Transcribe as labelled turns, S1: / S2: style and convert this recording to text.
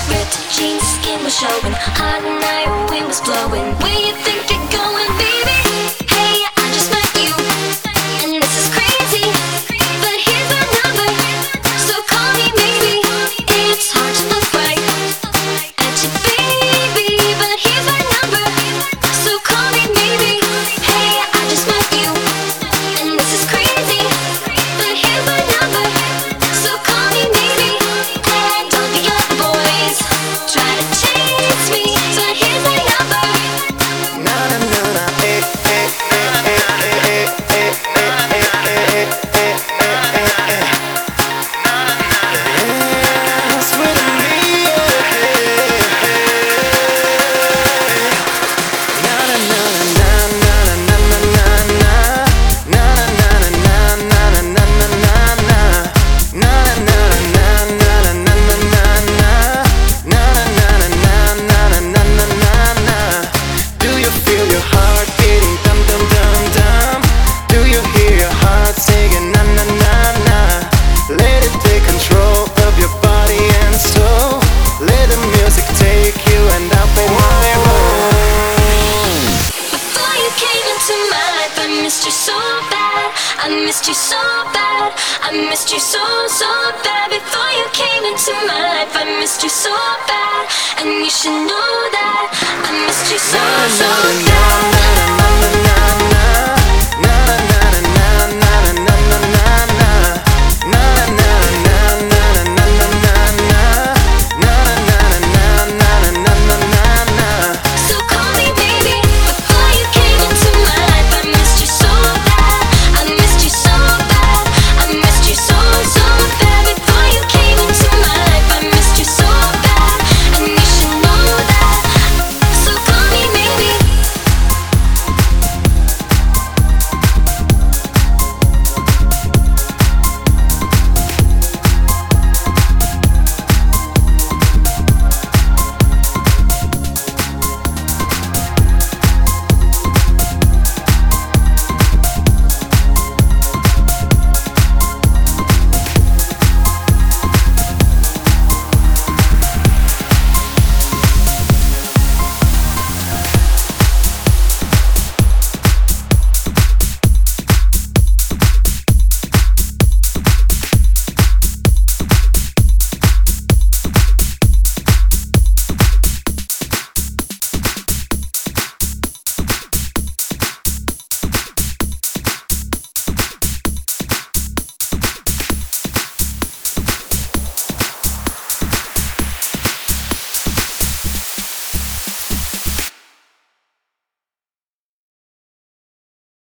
S1: Ripped jeans, skin was showing. Hot night, wind was blowing. Where you think you're going, baby? Hey, I just met you, and this is crazy. But here's my number, so call me maybe. It's hard to look right at you, baby. But here's my number, so call me maybe. Hey, I just met you, and this is crazy. But here's my number, so call me maybe. And all the other boys try to chase me, but here's my number.
S2: Na na na na, eh eh eh eh eh eh eh eh eh. Dance with me, na na na na na na na na na na na na na na na na na. Do you feel your heart beating dum dum dum dum? Do you hear your heart singing na na na na? Let it take control of your body and soul. Let the music take you and I'll play my role.
S1: Before you came into my life, I missed you so bad. I missed you so bad. I missed you so, so bad. Before you came into my life, I missed you so bad. And you should know that I missed you so, so bad.